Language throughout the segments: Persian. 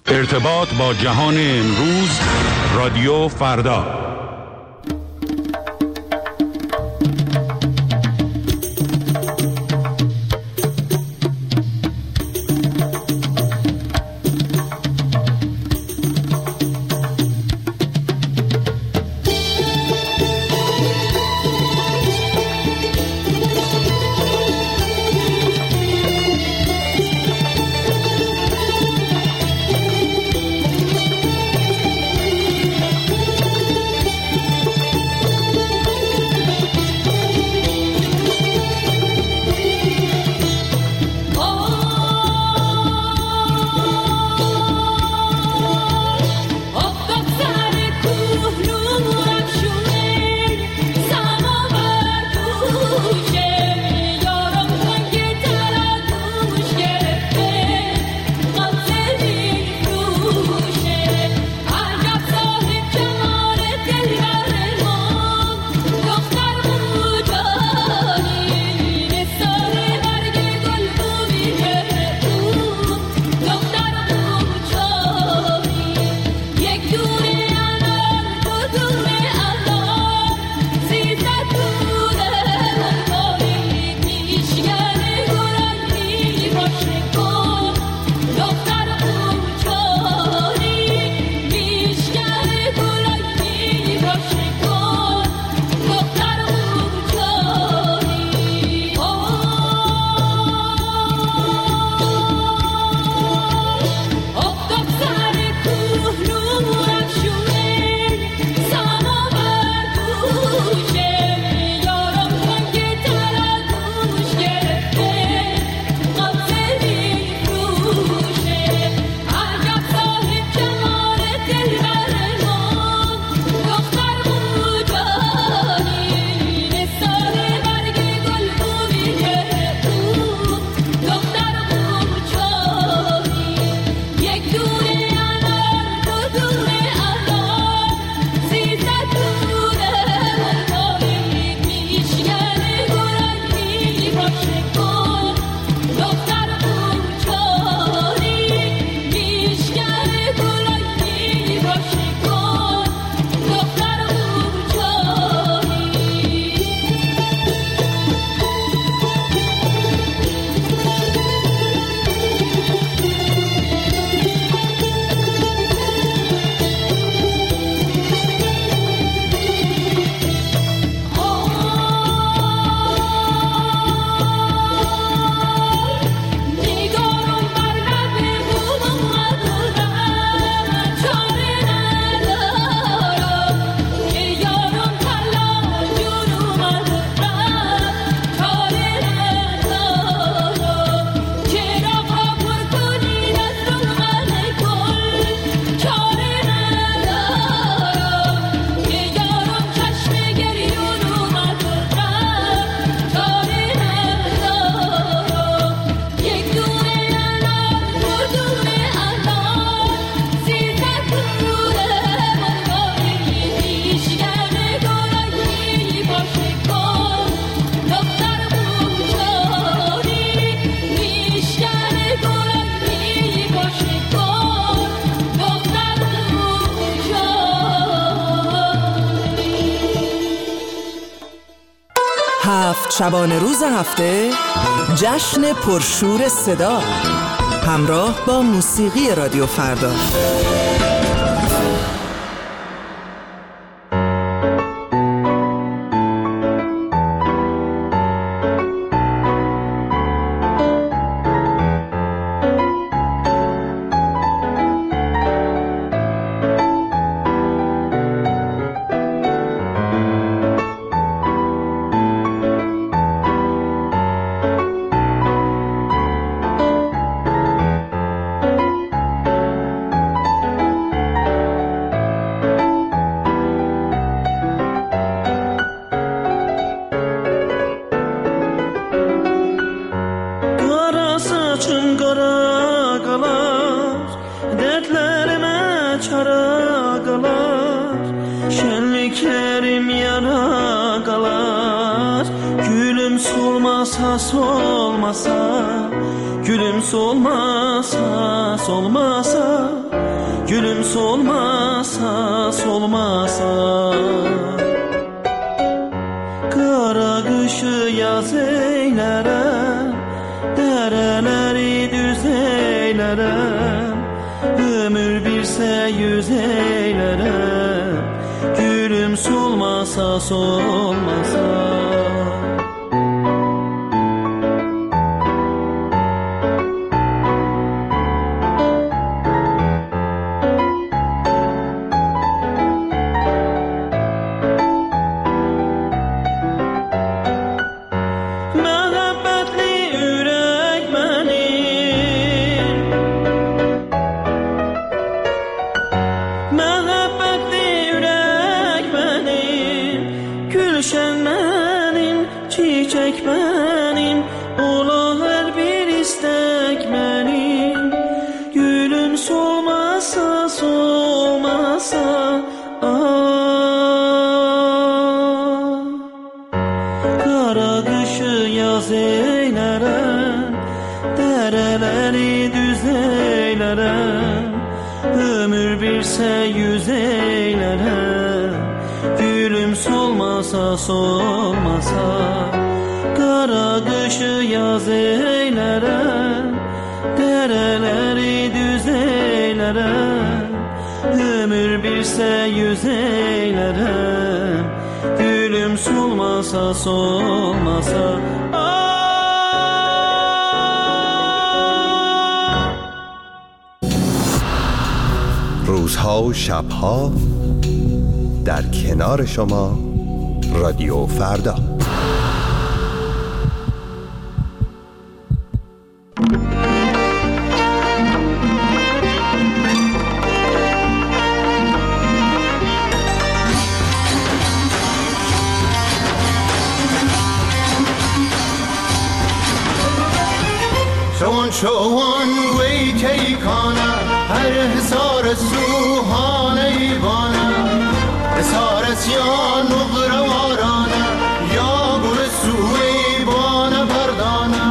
ارتباط با جهان امروز، رادیو فردا. شبانه روز هفته جشن پرشور صدا همراه با موسیقی رادیو فردا. Solmasa, gülüm solmasa, solmasa gülüm solmasa solmasa. Kara kışı yaz eylerem, dereleri düz eylerem, ömür birse yüz eylerem, gülüm solmasa solmasa. Ömür birse yüz eylerem, gülüm solmasa solmasa. Kara kışı yaz eylerem, dereleri düz eylerem, ömür birse yüz eylerem, gülüm solmasa solmasa. روزها و شبها در کنار شما رادیو فردا. شوان وی کیکانه هر حسار سوهانه ایوانه حسار سیان و غروارانه یا گل سوی بانه بردانه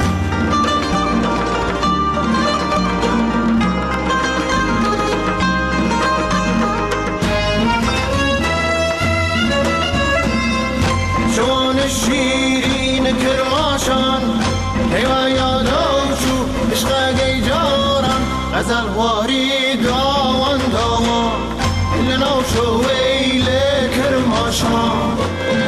شوان شیرین کرماشان حیوان یادوشو عشق گیجاران غزل واری داوان داوان لنوشو ویل کرماشان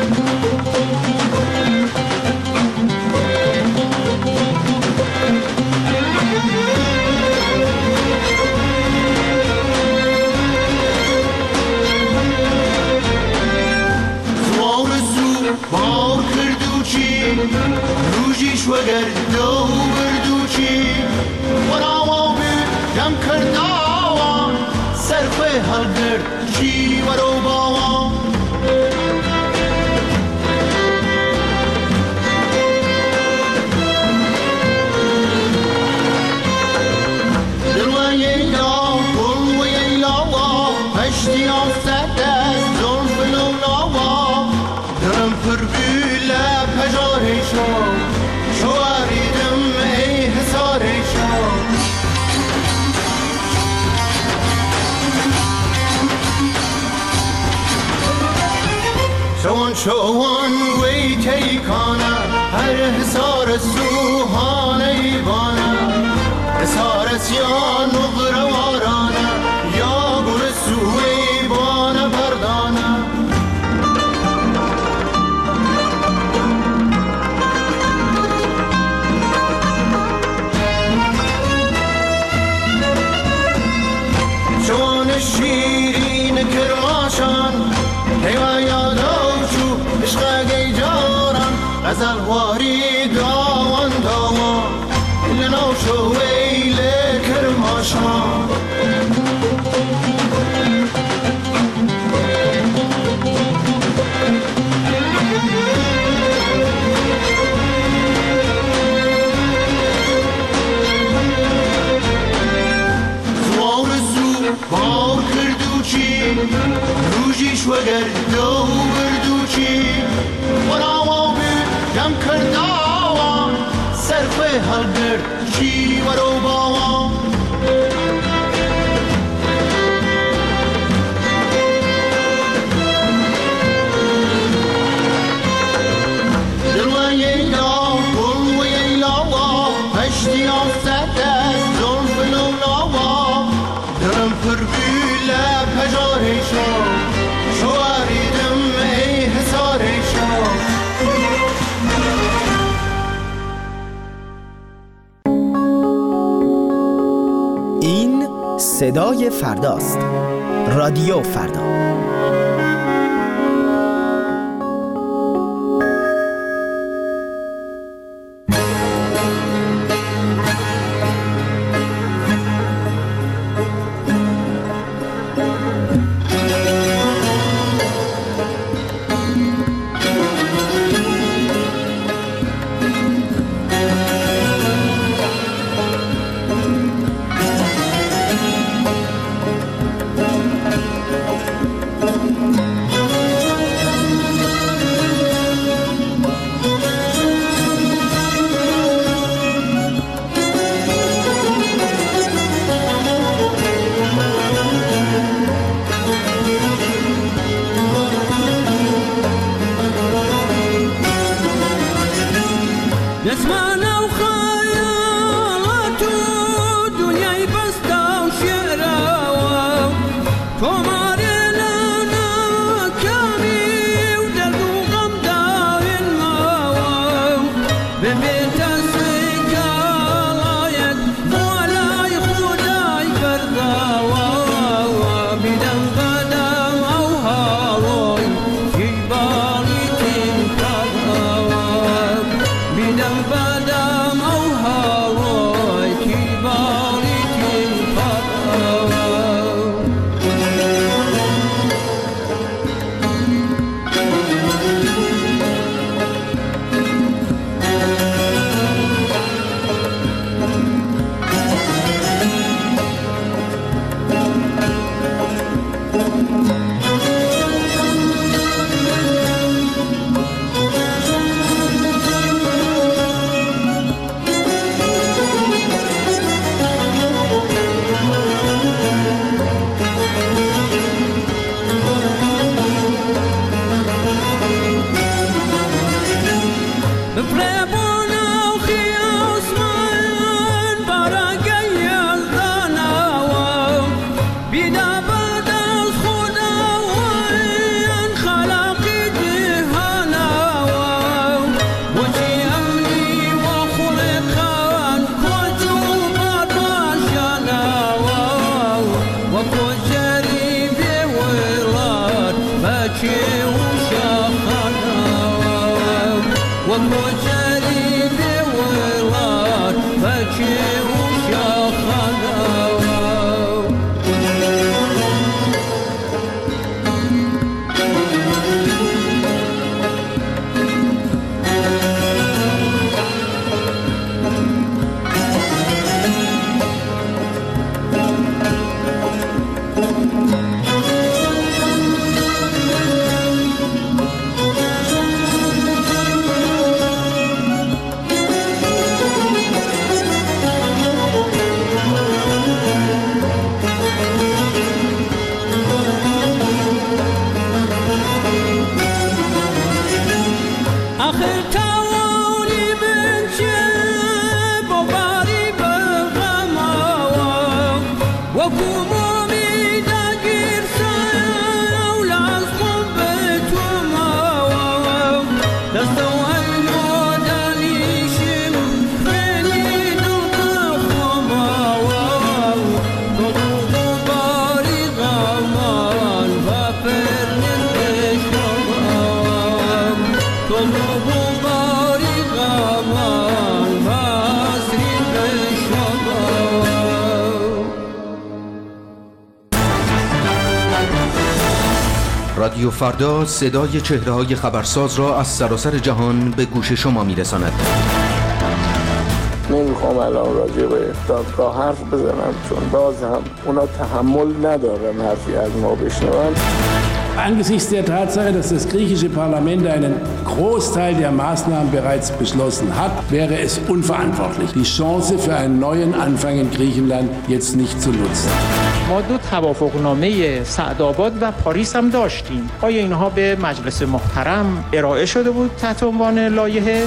زوار زو بار کردوچی روژیش وگر دو بردوچی وراوا جم کرداوان سرخوی هلگر چی ورو باوان دلوی ایلا بلوی ایلاوا پشتی آفت از زلف لولاوا درم پر بیله پجارشان شواریدم ای حسارشان شوان وی کیکانه هر حسار سوهانه ایوانه حسار سیان و غروارانه یا گل سوی بانه بردانه شوان شیرین کرماشان حیوان یادوشو عشق گیجاران غزل واری داوان داوان لنوشو ویل کرماشان زوار زو بار کردوچی روژیش وگر دو بردوچی وراوا جم کرداوان سرخوی هلگر چی ورو باوان این صدای فرداست. رادیو فردا. رادیو فردا صدای چهره‌های خبرساز را از سراسر جهان به گوش شما می‌رساند. نمیخوام الان راجع به دادگاه حرف بزنم چون باز هم اونا تحمل ندارن حرفی از ما بشنون. Angesichts der Tatsache, dass das griechische Parlament einen Großteil der Maßnahmen bereits beschlossen hat, wäre es unverantwortlich, die Chance für einen neuen Anfang in Griechenland jetzt nicht zu nutzen. ما دو توافقنامه سعدآباد و پاریس هم داشتیم. آیا اینها به مجلس محترم ارائه شده بود تحت عنوان لایحه؟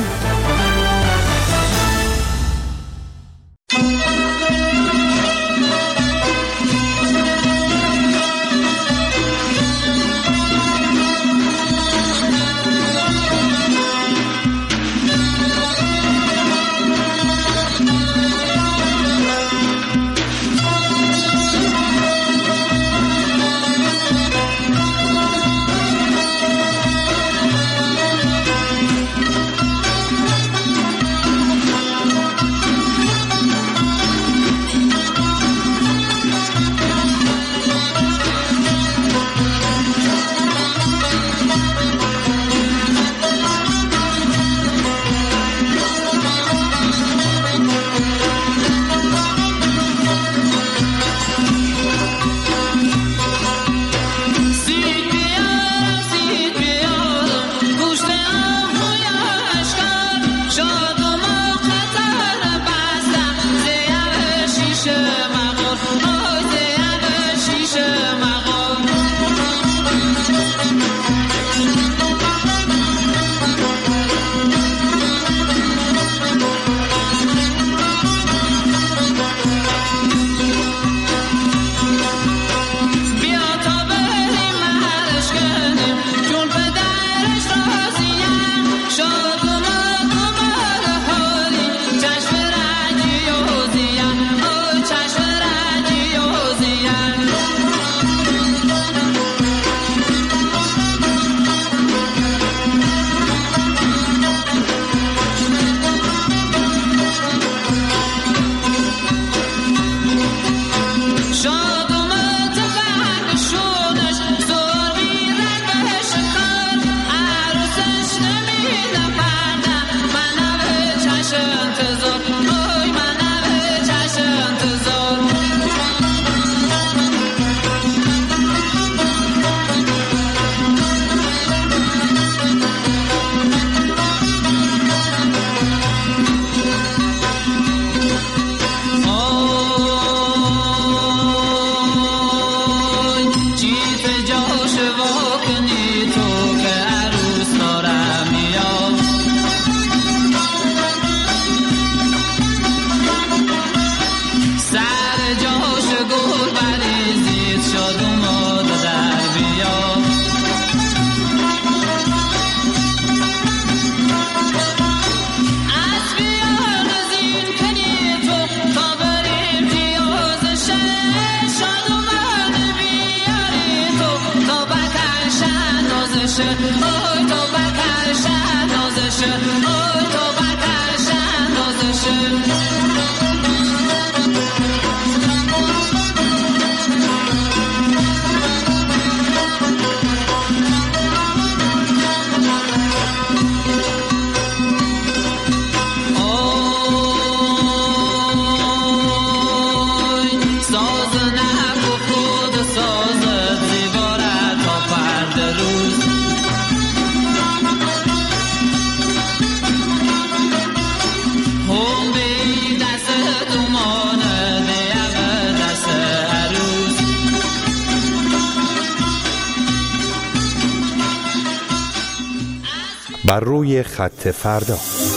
بر روی خط فردا.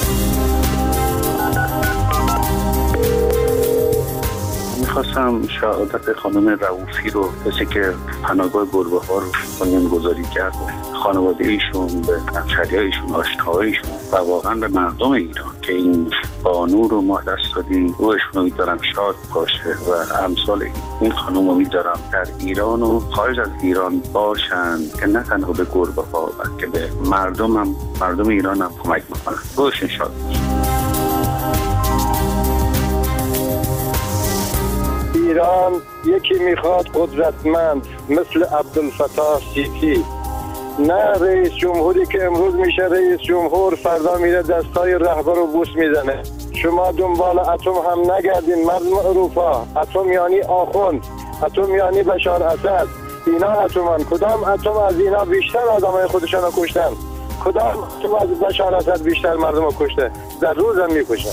میخواستم شهادت خانم رؤوفی رو کسی که پناهگاه گربه‌ها رو بنیانگذاری کرد، خانواده ایشون، به همشهری ایشون، آشناهایشون و واقعا به مردم ایران که این بانو رو ما دست دادیم، روحشون امیدوارم شاد باشه و امثال این خانم امیدوارم در ایران و خارج از ایران باشن که نه تنها به گربه‌ها بلکه به مردم ایران هم کمک میکنن. روحشون شاد باشه. ایران یکی میخواد قدرتمند مثل عبدالفتاح سیسی، نه رئیس جمهوری که امروز میشه رئیس جمهور فردا میره دستای رهبر رو بوس میزنه. شما دنبال اتم هم نگردین مردم اروپا. اتم یعنی آخوند، اتم یعنی بشار اسد. اینا اتمن. کدام اتم از اینا بیشتر آدمای خودشان رو کشتن؟ کدام اتم از بشار اسد بیشتر مردم رو کشته؟ در روز هم میکشن.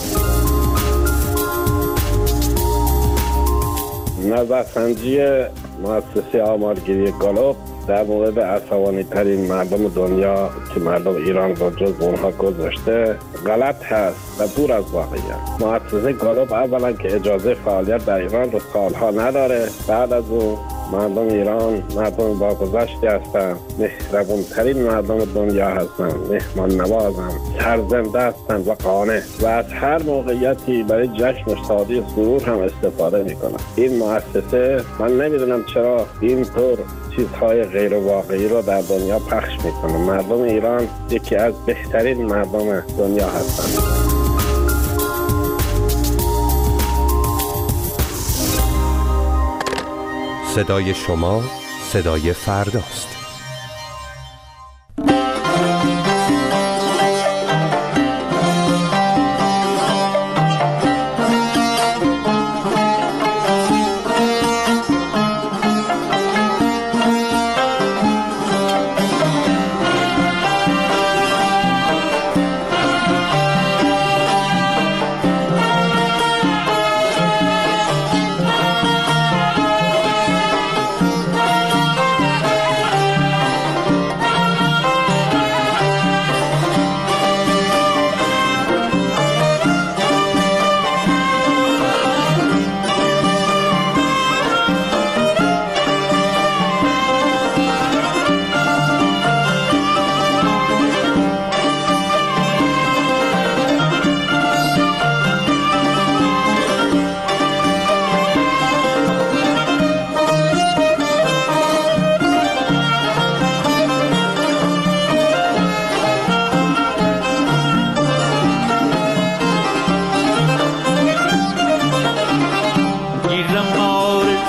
نظرسنجی مؤسسه آمارگیری گالوپ در مورد عصبانی ترین مردم دنیا که مردم ایران رو جز اونها گذاشته غلط هست و دور از واقعیت. مؤسسه گالوپ اولا که اجازه فعالیت در ایران رو سالها نداره، بعد از اون مردم ایران مردم با گذشتی هستن، مهربون ترین مردم دنیا هستن، مهمان نوازن، سرزنده هستن و قانع و از هر موقعیتی برای جشن و شادی و سرور هم استفاده میکنن. این مؤسسه من نمیدونم چرا اینطور چیزهای غیر واقعی رو در دنیا پخش میکنه. مردم ایران یکی از بهترین مردم دنیا هستن. صدای شما صدای فرداست.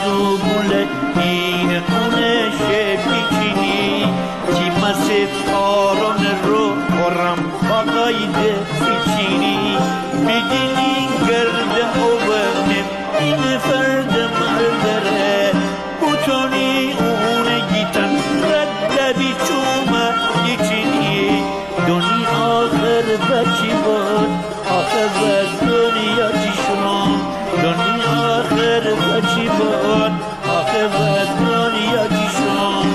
زوبوله این قونشه پیچینی چی مسید کارون رو قرم باقایده پیچینی میدینی گرده اوونم این فرد مردره بوتونی اونه گیتن رد بیچومه یچینی دنی آخر بچی بود آخر بد دنیا چیشون دنی آخر بچی بود آخر بد دنیا چیشون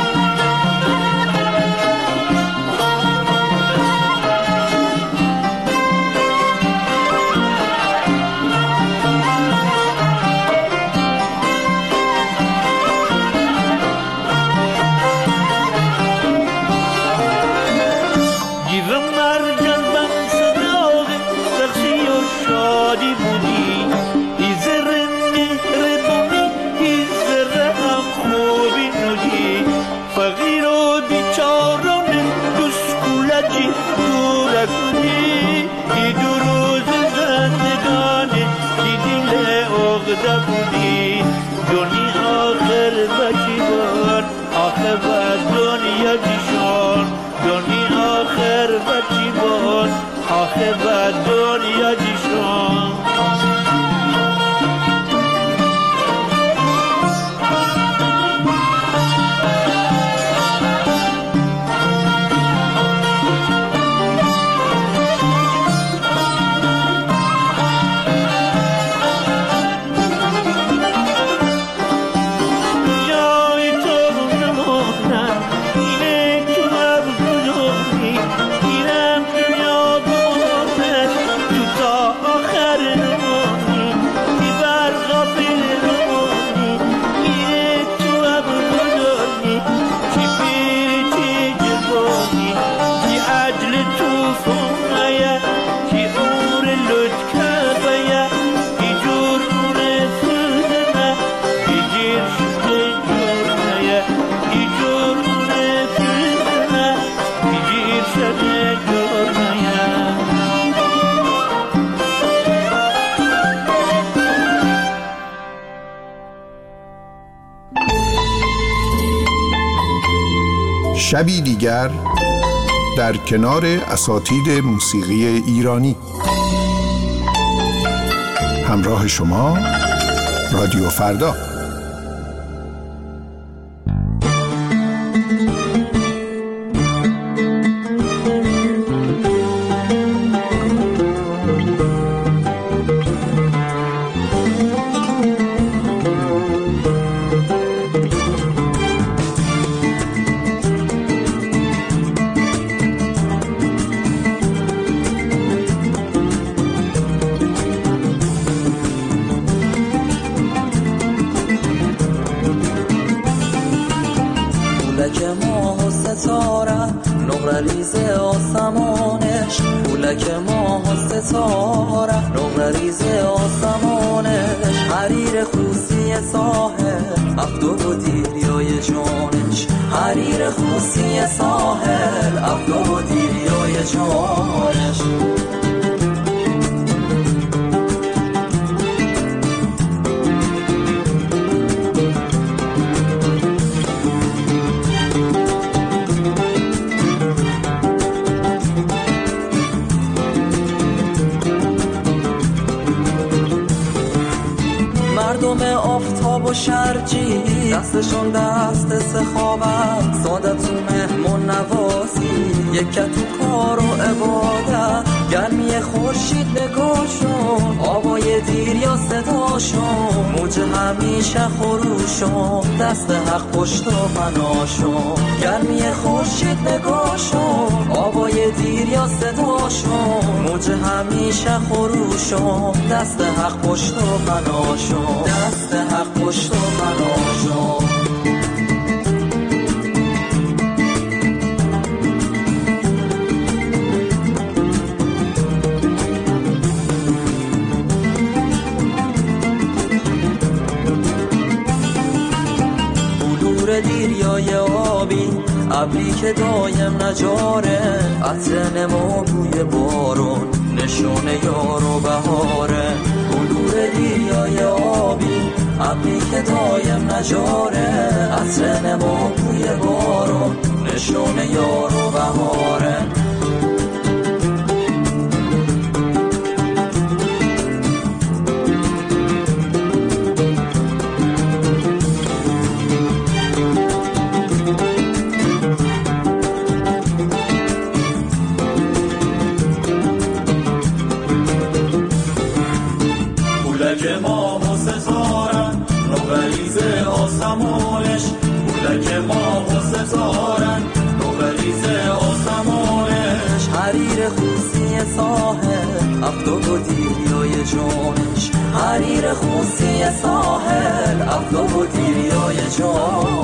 آخه بد دنیا جیشون شبی دیگر در کنار اساتید موسیقی ایرانی. همراه شما رادیو فردا. دستشون دست سخاوت ساده تو مهمون نوازی یکه تو کار و عبادت گرمی خورشید نگاشون آوای دیر یا صداشون موج همیشه خروشون دست حق پشت و پناشون گرمی خورشید نگاشون آوای دیر یا صداشون موج همیشه خروشون دست حق پشت و پناشون دست حق پشت و پناشون دیریای آبی ابری که دایم نجاره عطر نما بوی بارون نشونه یار و بهاره بلور دیریای آبی ابری که دایم نجاره عطر نما بوی بارون نشون یار و بهاره بولک ما و ستارن نوبریز آسمانش بولک ما و ستارن نوبریز آسمانش حریر خوسی ساحل افتاد و دیریای جانش حریر خوسی ساحل افتاد و دیریای جانش